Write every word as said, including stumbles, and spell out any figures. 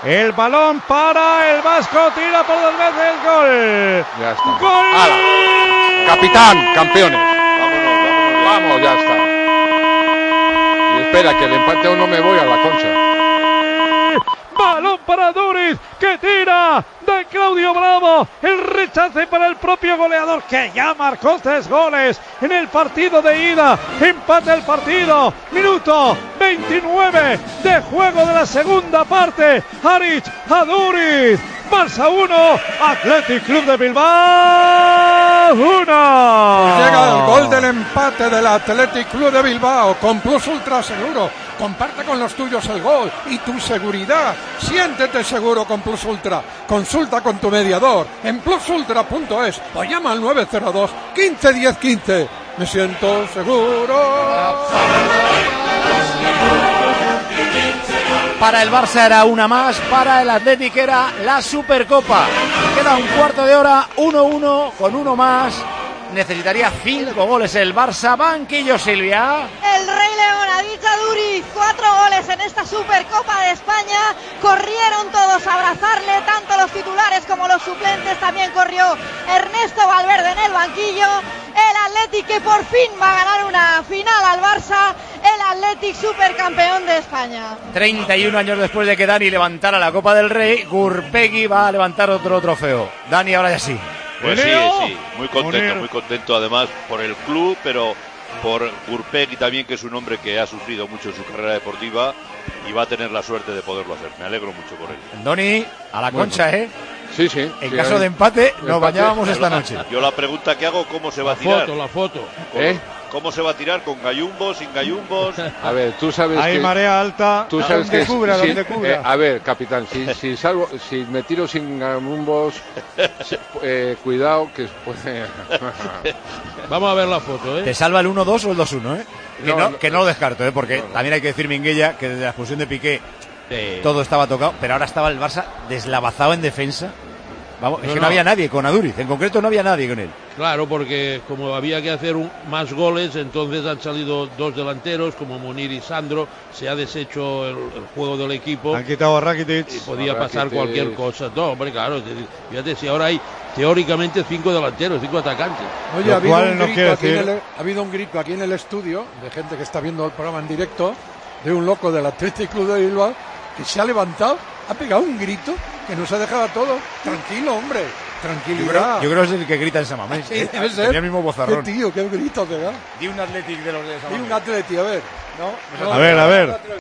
El balón para el vasco, tira por dos veces, gol. Ya está. ¡Gol! ¡Hala! Capitán, campeones. Vámonos, vámonos. Vamos, ya está. Y espera, que el empate aún no me voy a la concha. Balón para Duriz, que tira de Claudio Bravo. El rechace para el propio goleador, que ya marcó tres goles en el partido de ida. Empate el partido. Minuto veintinueve de juego de la segunda parte. Haric a Duriz. Barça uno, Athletic Club de Bilbao uno. Llega el gol del empate del Athletic Club de Bilbao con Plus Ultra Seguro. Comparte con los tuyos el gol y tu seguridad. Siéntete seguro con Plus Ultra. Consulta con tu mediador en plus ultra punto es o llama al nueve cero dos, quince diez quince. Me siento seguro. Para el Barça era una más, para el Athletic era la Supercopa. Queda un cuarto de hora, uno uno, con uno más. Necesitaría cinco goles el Barça. Banquillo, Silvia. El Rey León ha dicho a Duriz, cuatro goles en esta Supercopa de España. Corrieron todos a abrazarle, tanto los titulares como los suplentes. También corrió Ernesto Valverde en el banquillo. El Athletic, que por fin va a ganar una final al Barça. El Athletic supercampeón de España. treinta y uno años después de que Dani levantara la Copa del Rey, Gurpegui va a levantar otro trofeo. Dani, ahora ya sí. Pues sí, sí, muy contento, muy contento además por el club, pero por Gurpegui también, que es un hombre que ha sufrido mucho en su carrera deportiva y va a tener la suerte de poderlo hacer. Me alegro mucho por él. Doni, a la Bueno, concha, ¿eh? Sí, sí. En sí, caso hay... de empate, nos empate. bañábamos esta noche. Yo la pregunta que hago, ¿cómo se va La a tirar? foto, la foto. ¿Eh? ¿Cómo se va a tirar? ¿Con gallumbos, sin gallumbos? A ver, tú sabes Hay que... marea alta. Tú sabes donde que cubra, si, donde cubra. eh, a ver, capitán, si, si salgo, si me tiro sin garumbos, eh, cuidado que puede... Vamos a ver la foto, ¿eh? Te salva el uno dos o el dos uno, ¿eh? Que No, no, no, que no lo descarto, ¿eh? Porque no, no. también hay que decir, Minguella, que desde la expulsión de Piqué todo estaba tocado, pero ahora estaba el Barça deslavazado en defensa. Vamos, es No, que no no. había nadie con Aduriz, en concreto no había nadie con él. Claro, porque como había que hacer un, más goles, entonces han salido dos delanteros, como Munir y Sandro. Se ha deshecho el, el juego del equipo. Han quitado a Rakitic. Y podía A pasar Rakitic. cualquier cosa. No, hombre, claro. es decir, Fíjate, si ahora hay teóricamente cinco delanteros, cinco atacantes. Oye, Lo ha habido, cual un no grito quiere aquí en decir- el, ha habido un grito aquí en el estudio de gente que está viendo el programa en directo, de un loco del Athletic Club de Bilbao que se ha levantado, ha pegado un grito que nos ha dejado a todos. Tranquilo, hombre, Yo tranquilidad. creo, yo creo que es el que grita en Samamés. Sí, ¿eh? debe ser. Tenía el mismo bozarrón. Qué tío, qué grito ha pegado. Di un Athletic de los de Y Samamés. un Atleti, a ver. ¿No? No, A ver, a ver.